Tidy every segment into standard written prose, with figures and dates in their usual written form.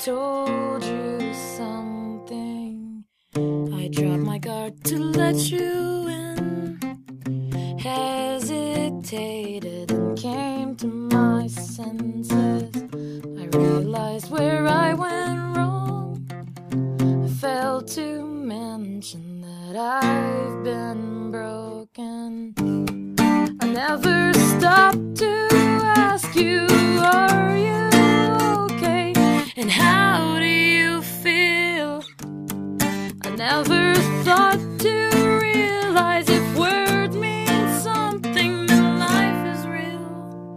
told you something. I dropped my guard to let you in, hesitated and came to my senses. I realized where I went wrong. I failed to mention that I've been broken. I never stopped to ask you, are you okay? And how do you feel? I never thought to realize if words mean something, then life is real.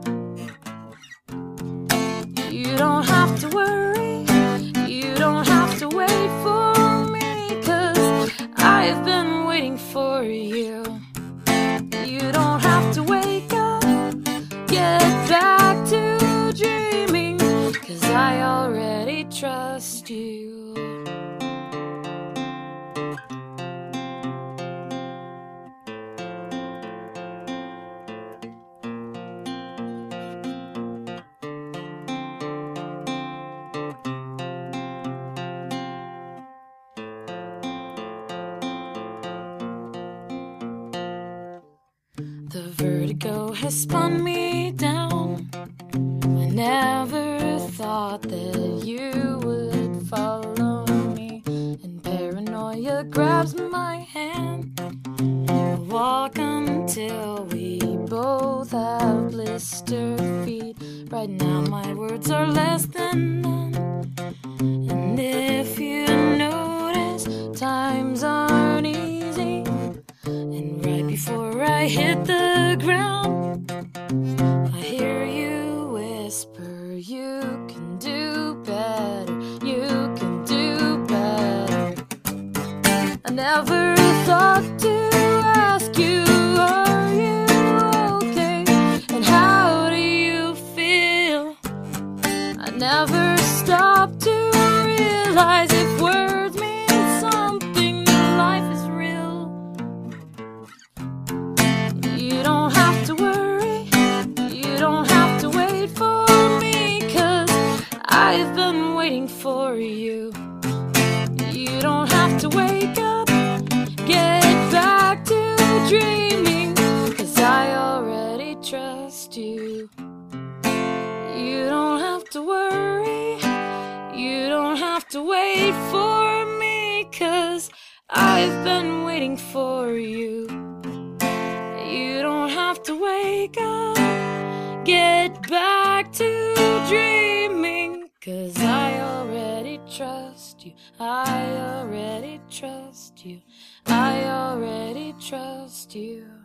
You don't have to worry, you don't have to wait for me, 'cause I've been waiting for you. You don't have to wake up, get back to dreaming, 'cause I already trust you. The vertigo has spun me down. I never thought that you would follow me, and paranoia grabs my hand. We'll walk until we both have blistered feet. Right now my words are less than none, and if you notice, times aren't easy. And right before I hit the ground, I hear you whisper, you can do better, you can do better. I never thought to ask you, are you okay? And how do you feel? I never stopped to realize if words mean something, then life is real. You don't have to worry, you don't have to wait for me, 'cause I've been waiting for you. You don't have to wake up, get back to dreaming, 'cause I already trust you. You don't have to worry, you don't have to wait for me, 'cause I've been waiting for you. You don't have to wake up, get back to dreaming, 'cause I already trust you. I already trust you. I already trust you.